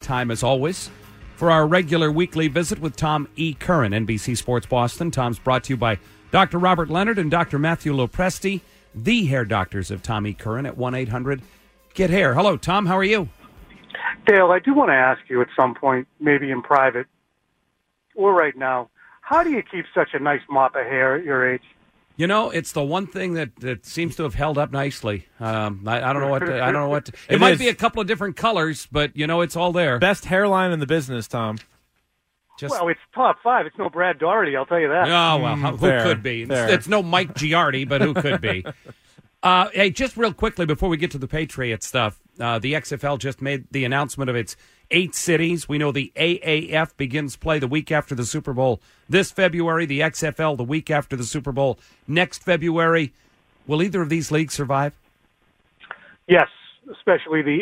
time as always for our regular weekly visit with Tom E. Curran, NBC Sports Boston. Tom's brought to you by Dr. Robert Leonard and Dr. Matthew Lopresti, the hair doctors of Tom E. Curran at 1-800-GET-HAIR. Hello, Tom. How are you? Dale, I do want to ask you at some point, maybe in private or right now, how do you keep such a nice mop of hair at your age? You know, it's the one thing that seems to have held up nicely. I don't know what. I don't know what. It might be a couple of different colors, but it's all there. Best hairline in the business, Tom. Well, it's top 5. It's no Brad Doherty, I'll tell you that. Oh well, who could be? It's no Mike Giardi, but who could be? Hey, just real quickly before we get to the Patriot stuff, the XFL just made the announcement of its 8 cities. We know the AAF begins play the week after the Super Bowl this February, the XFL the week after the Super Bowl next February. Will either of these leagues survive? Yes, especially the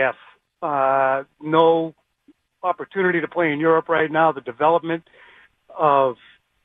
AAF. No opportunity to play in Europe right now. The development of,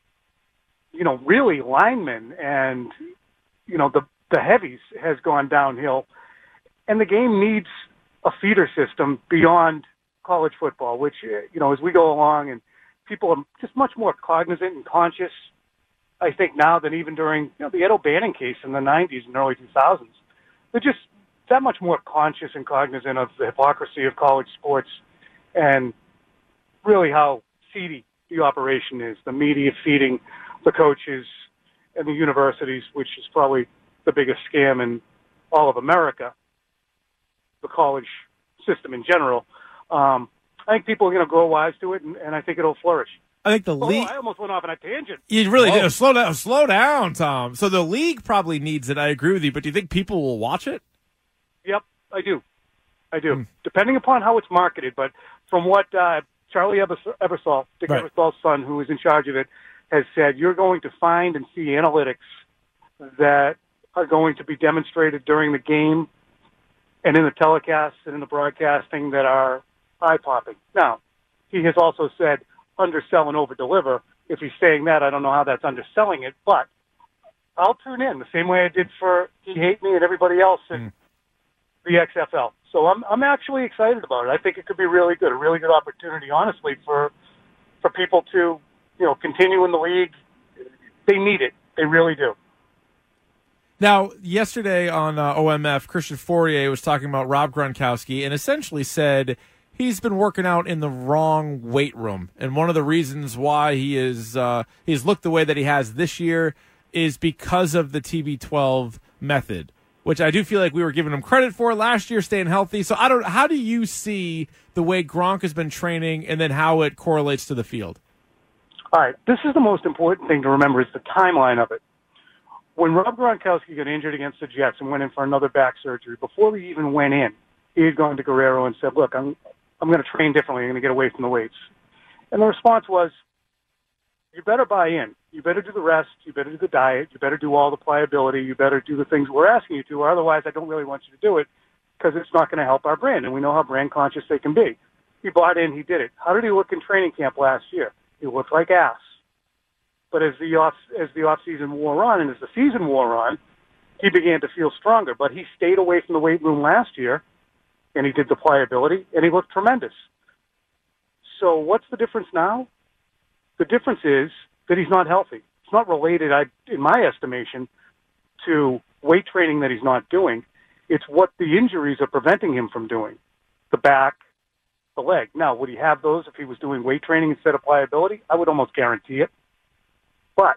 really linemen and, the heavies has gone downhill. And the game needs a feeder system beyond college football, which, as we go along and people are just much more cognizant and conscious, I think, now than even during the Ed O'Bannon case in the 90s and early 2000s. They're just that much more conscious and cognizant of the hypocrisy of college sports and really how seedy the operation is, the media feeding the coaches and the universities, which is probably the biggest scam in all of America, the college system in general. I think people are going to grow wise to it, and I think it'll flourish. I think the league. I almost went off on a tangent. You really did. Slow down, Tom. So the league probably needs it. I agree with you, but do you think people will watch it? Yep, I do. Depending upon how it's marketed, but from what Charlie Ebersol, Dick Ebersol's son, who is in charge of it, has said, you're going to find and see analytics that are going to be demonstrated during the game and in the telecasts and in the broadcasting that are eye-popping. Now, he has also said undersell and over-deliver. If he's saying that, I don't know how that's underselling it, but I'll tune in the same way I did for He Hate Me and everybody else in the XFL. So I'm actually excited about it. I think it could be really good, a really good opportunity, honestly, for people to, continue in the league. They need it. They really do. Now, yesterday on OMF, Christian Fourier was talking about Rob Gronkowski and essentially said he's been working out in the wrong weight room. And one of the reasons why he's looked the way that he has this year is because of the TB12 method, which I do feel like we were giving him credit for last year, staying healthy. So how do you see the way Gronk has been training and then how it correlates to the field? All right. This is the most important thing to remember is the timeline of it. When Rob Gronkowski got injured against the Jets and went in for another back surgery, before he even went in, he had gone to Guerrero and said, look, I'm going to train differently. I'm going to get away from the weights. And the response was, you better buy in. You better do the rest. You better do the diet. You better do all the pliability. You better do the things we're asking you to, or otherwise I don't really want you to do it because it's not going to help our brand. And we know how brand conscious they can be. He bought in. He did it. How did he look in training camp last year? He looked like ass. But as the off season wore on and as the season wore on, he began to feel stronger. But he stayed away from the weight room last year, and he did the pliability, and he looked tremendous. So what's the difference now? The difference is that he's not healthy. It's not related, in my estimation, to weight training that he's not doing. It's what the injuries are preventing him from doing. The back, the leg. Now, would he have those if he was doing weight training instead of pliability? I would almost guarantee it. But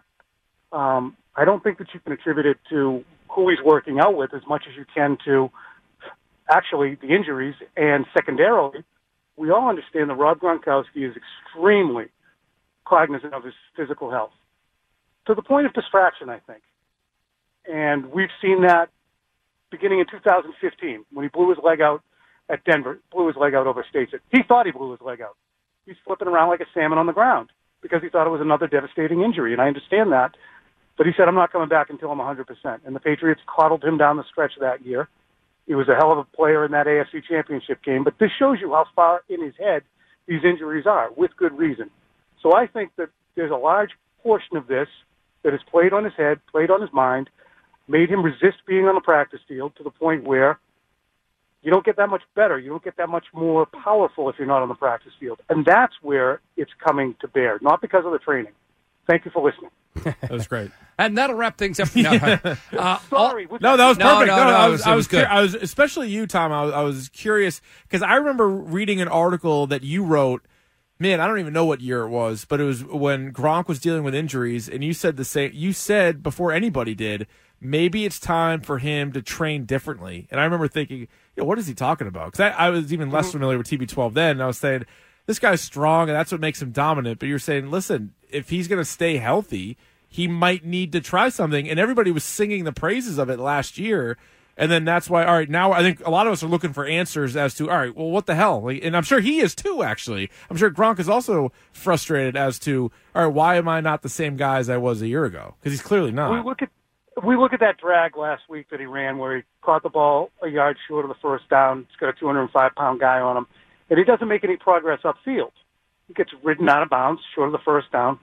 I don't think that you can attribute it to who he's working out with as much as you can to actually the injuries. And secondarily, we all understand that Rob Gronkowski is extremely cognizant of his physical health, to the point of distraction, I think. And we've seen that beginning in 2015 when he blew his leg out at Denver, blew his leg out over State. He thought he blew his leg out. He's flipping around like a salmon on the ground because he thought it was another devastating injury, and I understand that. But he said, I'm not coming back until I'm 100%. And the Patriots coddled him down the stretch that year. He was a hell of a player in that AFC Championship game. But this shows you how far in his head these injuries are, with good reason. So I think that there's a large portion of this that has played on his head, played on his mind, made him resist being on the practice field to the point where You don't get that much better. You don't get that much more powerful if you're not on the practice field. And that's where it's coming to bear, not because of the training. Thank you for listening. That was great. And that'll wrap things up. No, Sorry. No, that was perfect. I was good. I was, especially you, Tom. I was curious because I remember reading an article that you wrote. Man, I don't even know what year it was, but it was when Gronk was dealing with injuries, and you said the same. You said before anybody did, maybe it's time for him to train differently. And I remember thinking, what is he talking about? Because I was even less familiar with TB12 then, and I was saying, this guy's strong, and that's what makes him dominant. But you're saying, listen, if he's going to stay healthy, he might need to try something. And everybody was singing the praises of it last year. And then that's why, all right, now I think a lot of us are looking for answers as to, all right, well, what the hell? And I'm sure he is too, actually. I'm sure Gronk is also frustrated as to, all right, why am I not the same guy as I was a year ago? Because he's clearly not. We look at that drag last week that he ran where he caught the ball a yard short of the first down. He's got a 205-pound guy on him, and he doesn't make any progress upfield. He gets ridden out of bounds short of the first down.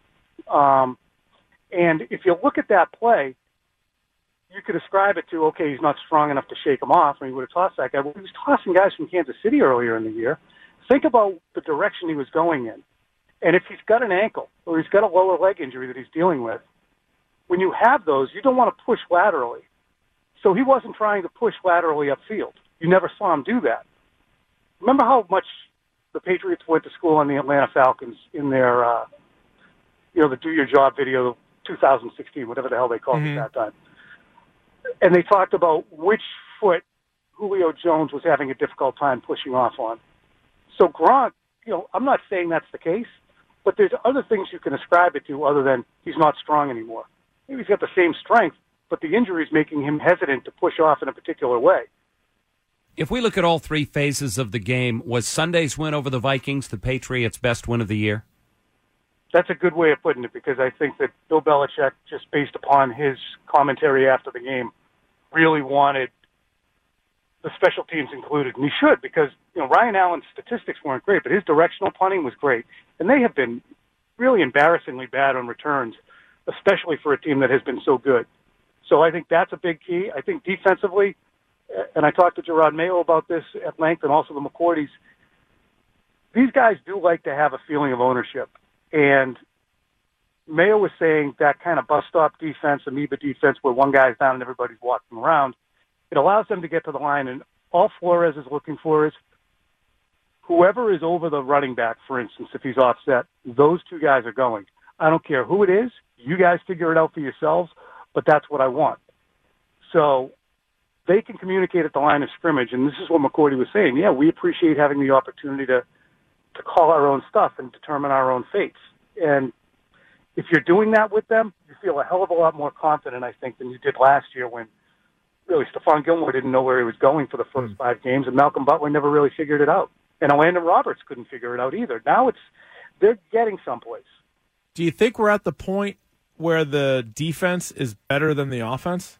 And if you look at that play, you could ascribe it to, okay, he's not strong enough to shake him off, and he would have tossed that guy. Well, he was tossing guys from Kansas City earlier in the year. Think about the direction he was going in. And if he's got an ankle or he's got a lower leg injury that he's dealing with, when you have those, you don't want to push laterally. So he wasn't trying to push laterally upfield. You never saw him do that. Remember how much the Patriots went to school on the Atlanta Falcons in their, the Do Your Job video, 2016, whatever the hell they called it that time. And they talked about which foot Julio Jones was having a difficult time pushing off on. So Gronk, I'm not saying that's the case, but there's other things you can ascribe it to other than he's not strong anymore. Maybe he's got the same strength, but the injury is making him hesitant to push off in a particular way. If we look at all three phases of the game, was Sunday's win over the Vikings the Patriots' best win of the year? That's a good way of putting it, because I think that Bill Belichick, just based upon his commentary after the game, really wanted the special teams included. And he should, because Ryan Allen's statistics weren't great, but his directional punting was great. And they have been really embarrassingly bad on returns, especially for a team that has been so good. So I think that's a big key. I think defensively, and I talked to Gerard Mayo about this at length, and also the McCourties, these guys do like to have a feeling of ownership. And Mayo was saying that kind of bus stop defense, amoeba defense, where one guy's down and everybody's walking around, it allows them to get to the line. And all Flores is looking for is whoever is over the running back, for instance, if he's offset, those two guys are going. I don't care who it is. You guys figure it out for yourselves, but that's what I want. So they can communicate at the line of scrimmage, and this is what McCourty was saying. Yeah, we appreciate having the opportunity to call our own stuff and determine our own fates. And if you're doing that with them, you feel a hell of a lot more confident, I think, than you did last year when really Stephon Gilmore didn't know where he was going for the first 5 games, and Malcolm Butler never really figured it out. And Landon Roberts couldn't figure it out either. Now they're getting someplace. Do you think we're at the point where the defense is better than the offense?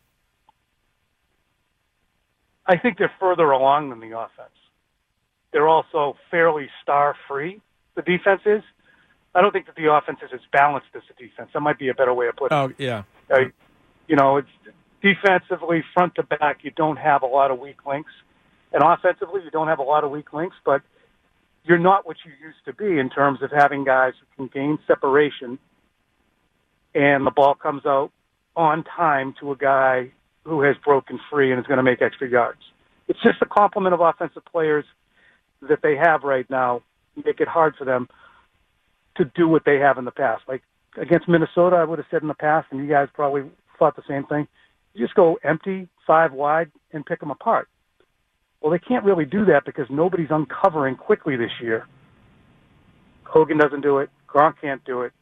I think they're further along than the offense. They're also fairly star-free, the defense is. I don't think that the offense is as balanced as the defense. That might be a better way of putting it. Oh, yeah. It's defensively, front to back, you don't have a lot of weak links. And offensively, you don't have a lot of weak links, but you're not what you used to be in terms of having guys who can gain separation and the ball comes out on time to a guy who has broken free and is going to make extra yards. It's just a complement of offensive players that they have right now make it hard for them to do what they have in the past. Like against Minnesota, I would have said in the past, and you guys probably thought the same thing, you just go empty, 5 wide, and pick them apart. Well, they can't really do that because nobody's uncovering quickly this year. Hogan doesn't do it. Gronk can't do it.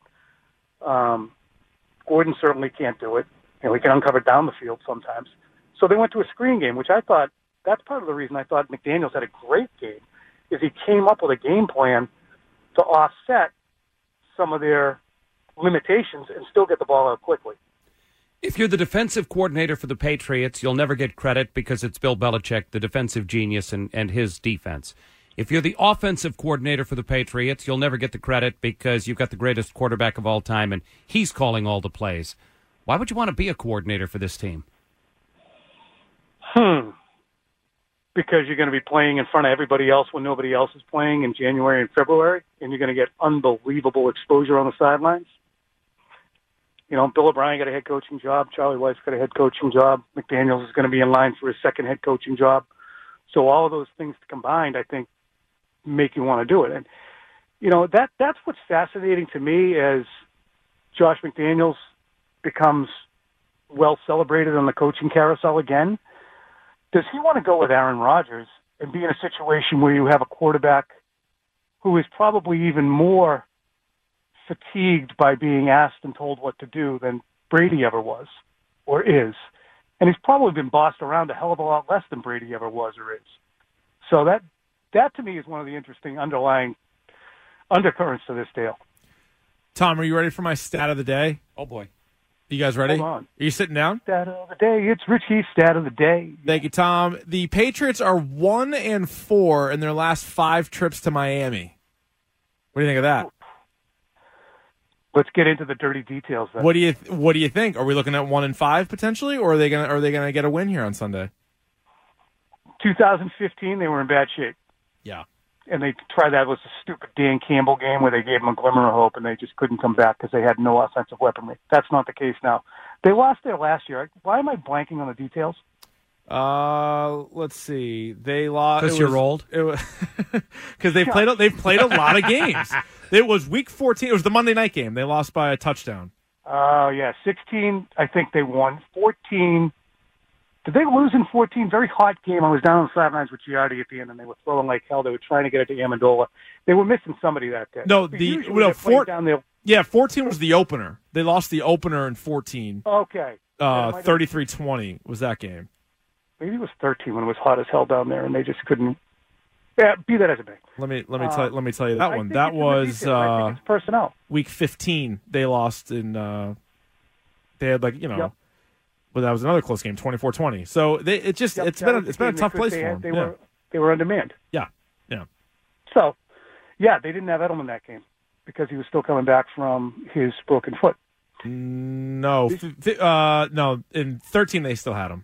Gordon certainly can't do it. He can uncover down the field sometimes. So they went to a screen game, which I thought, that's part of the reason I thought McDaniels had a great game, is he came up with a game plan to offset some of their limitations and still get the ball out quickly. If you're the defensive coordinator for the Patriots, you'll never get credit because it's Bill Belichick, the defensive genius, and his defense. If you're the offensive coordinator for the Patriots, you'll never get the credit because you've got the greatest quarterback of all time, and he's calling all the plays. Why would you want to be a coordinator for this team? because you're going to be playing in front of everybody else when nobody else is playing in January and February, and you're going to get unbelievable exposure on the sidelines. You know, Bill O'Brien got a head coaching job. Charlie Weis got a head coaching job. McDaniels is going to be in line for his second head coaching job. So all of those things combined, I think, make you want to do it. And, you know, that's what's fascinating to me as Josh McDaniels becomes well celebrated on the coaching carousel again. Does he want to go with Aaron Rodgers and be in a situation where you have a quarterback who is probably even more fatigued by being asked and told what to do than Brady ever was or is? And he's probably been bossed around a hell of a lot less than Brady ever was or is. So that to me is one of the interesting underlying undercurrents to this deal. Tom, are you ready for my stat of the day? Oh, boy. You guys ready? Hold on. Are you sitting down? Stat of the day. It's Rich Heath's stat of the day. Thank you, Tom. The Patriots are 1-4 in their last 5 trips to Miami. What do you think of that? Let's get into the dirty details then. What do you think? Are we looking at 1-5 potentially, or are they gonna get a win here on Sunday? 2015, they were in bad shape. Yeah. And they tried that with a stupid Dan Campbell game where they gave them a glimmer of hope and they just couldn't come back because they had no offensive weaponry. That's not the case now. They lost there last year. Why am I blanking on the details? Let's see. They lost because you're old. Because they've played a lot of games. It was week 14. It was the Monday night game. They lost by a touchdown. Oh, yeah. 16, I think they won. 14. Did they lose in 14? Very hot game. I was down on the sidelines with Giardi at the end, and they were throwing like hell. They were trying to get it to Amendola. They were missing somebody that day. No, 14 was the opener. They lost the opener in 14. Okay. 33-20 was that game. Maybe it was 13 when it was hot as hell down there, and they just couldn't. Yeah, be that as it may. Let me tell you that one. That was personnel. Week 15. They lost in. They had Yep. But that was another close game, 24-20. So it's been a tough place for them. They were on demand. Yeah. So, yeah, they didn't have Edelman that game because he was still coming back from his broken foot. No, no. In 13, they still had him.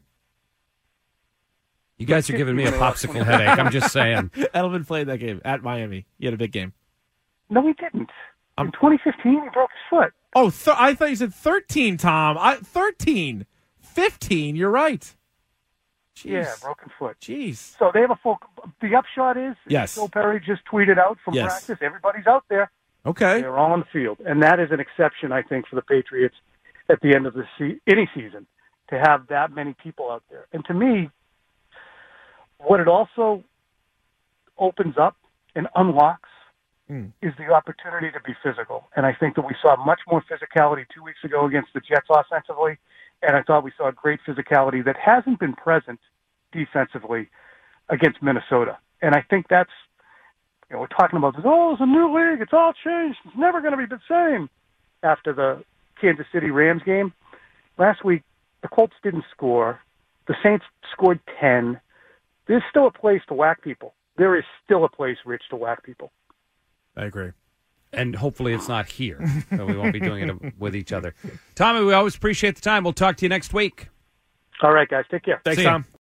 You guys are giving me a popsicle headache. I'm just saying. Edelman played that game at Miami. He had a big game. No, he didn't. In 2015, he broke his foot. Oh, I thought you said 13, Tom. 13. 15, you're right. Jeez. Yeah, broken foot. Jeez. So they have a full. The upshot is, yes. Joe Perry just tweeted out from practice. Everybody's out there. Okay. They're all on the field, and that is an exception, I think, for the Patriots at the end of any season to have that many people out there. And to me, what it also opens up and unlocks is the opportunity to be physical. And I think that we saw much more physicality 2 weeks ago against the Jets offensively. And I thought we saw great physicality that hasn't been present defensively against Minnesota. And I think that's, we're talking about this, it's a new league, it's all changed, it's never going to be the same after the Kansas City Rams game. Last week, the Colts didn't score. The Saints scored 10. There's still a place to whack people. There is still a place, Rich, to whack people. I agree. And hopefully it's not here. So we won't be doing it with each other. Tommy, we always appreciate the time. We'll talk to you next week. All right, guys. Take care. Thanks, Tom.